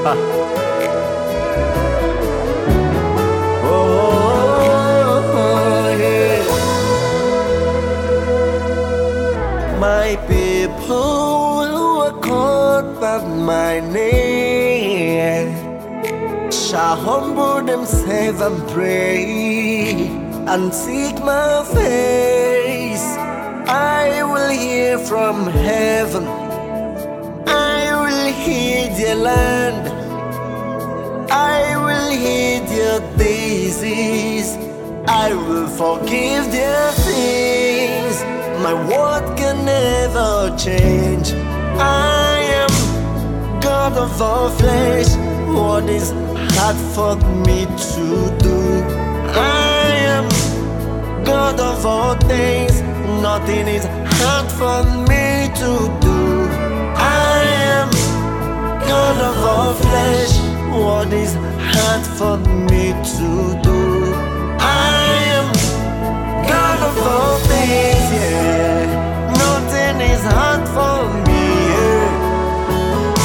Yeah. My people who are called by my name shall humble themselves and pray and seek my face. I will hear from heaven, I will heal their land, I will heal their disease, I will forgive their sins. My word can never change. I am God of all flesh. What is hard for me to do? I am God of all things. Nothing is hard for me to do. I am God of all flesh. What is hard for me to do? I am God of all things, yeah. Nothing is hard for me, yeah.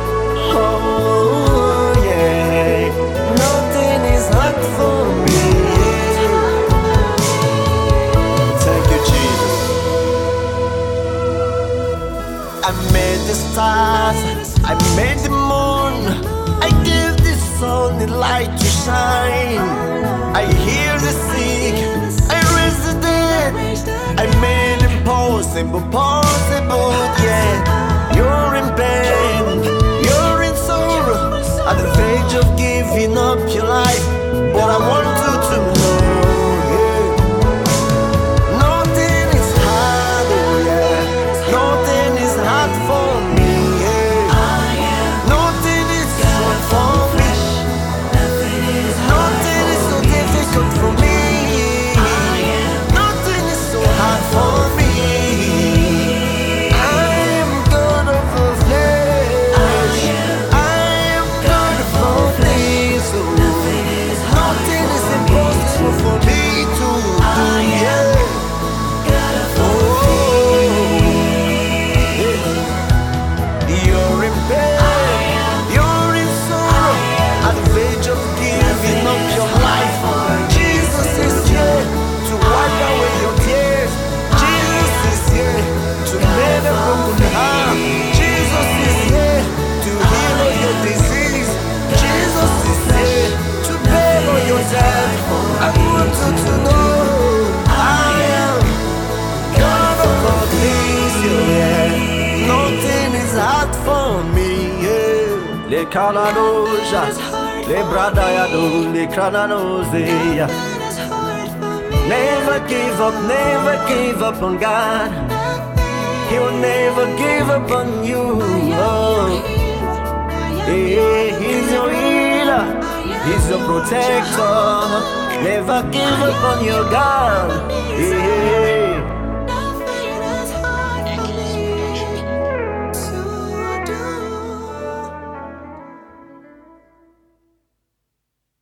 Oh, yeah. Nothing is hard for me, yeah. Thank you, Jesus. I made the stars, I made the moon, I gave the sun the light to shine. I heal the sick, I raise the dead, I made impossible possible, yeah. You're in pain, you're in sorrow, at the verge of giving up your life, but I want you to know, yeah. Nothing is hard, oh yeah. Nothing is hard for me, yeah. Nothing is hard for me. Nothing is so difficult for me. Nothing is so hard for me. I am God of all flesh. I am God of all things. So nothing is impossible for me to do. Yeah. You're in pain, you're in sorrow, at the verge of giving up your life. Jesus is here to wipe away your tears. Jesus is here to mend a broken heart. Jesus is here to heal all your disease. Jesus is here to bear all your debt. I want you to know I am God of all things, yeah. Nothing is hard for me, yeah. Le kalanoja, le bradayado, le krananozeya. Never give up on God. He will never give up on you. Oh. Yeah, he's your healer, he's your protector. Never give up on your God. Yeah.